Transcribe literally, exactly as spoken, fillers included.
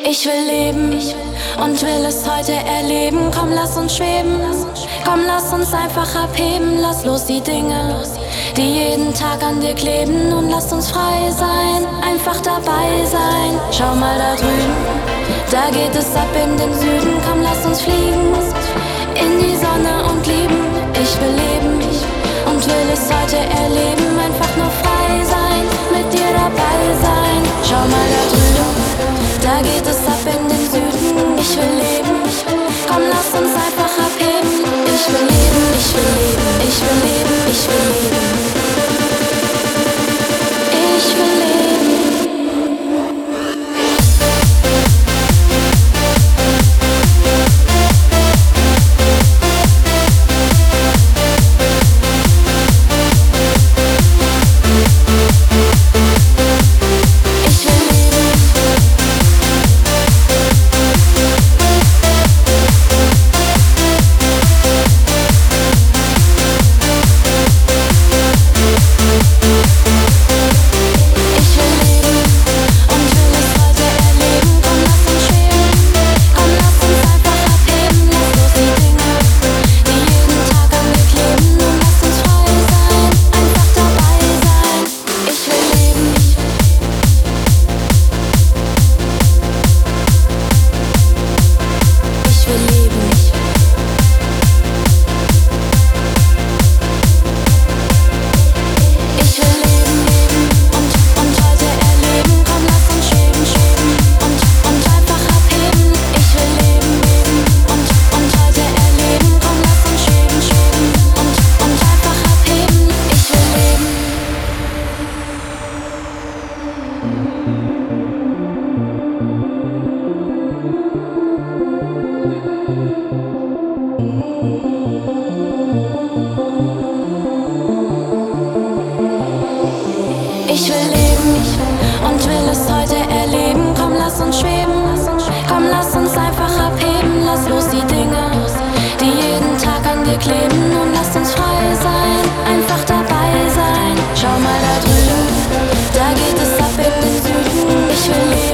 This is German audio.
Ich will leben und will es heute erleben. Komm, lass uns schweben. Komm, lass uns einfach abheben. Lass los die Dinge, die jeden Tag an dir kleben. Und lass uns frei sein, einfach dabei sein. Schau mal da drüben, da geht es ab in den Süden. Komm, lass uns fliegen in die Sonne und lieben. Ich will leben und will es heute erleben. Einfach nur frei sein, mit dir dabei sein. Schau mal da drüben, da geht es ab in den Süden. Ich will leben, komm, lass uns einfach abheben. Ich will leben, ich will leben, ich will leben, ich will leben. Ich will leben. Ich will leben und will es heute erleben. Komm, lass uns schweben. Komm, lass uns einfach abheben. Lass los die Dinge, die jeden Tag an dir kleben. Und lass uns frei sein, einfach dabei sein. Schau mal da drüben, da geht es ab in den Süden. Ich will leben.